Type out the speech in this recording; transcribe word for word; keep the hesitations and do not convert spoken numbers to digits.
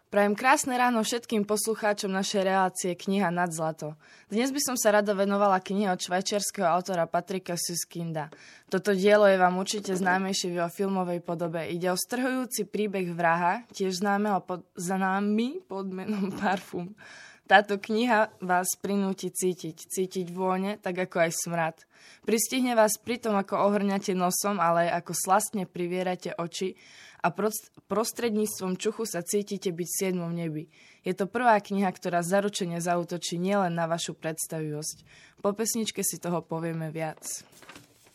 Prajem krásne ráno všetkým poslucháčom našej relácie Kniha nad zlato. Dnes by som sa rada venovala knihe od švajčiarskeho autora Patrika Süskindta. Toto dielo je vám určite známejšie v jeho filmovej podobe. Ide o strhujúci príbeh vraha, tiež známeho pod, známy pod menom Parfum. Táto kniha vás prinúti cítiť, cítiť vône, tak ako aj smrad. Pristihne vás pri tom, ako ohrňate nosom, ale aj ako slastne privierate oči a prostredníctvom čuchu sa cítite byť v siedmom nebi. Je to prvá kniha, ktorá zaručene zaútočí nielen na vašu predstavivosť. Po pesničke si toho povieme viac.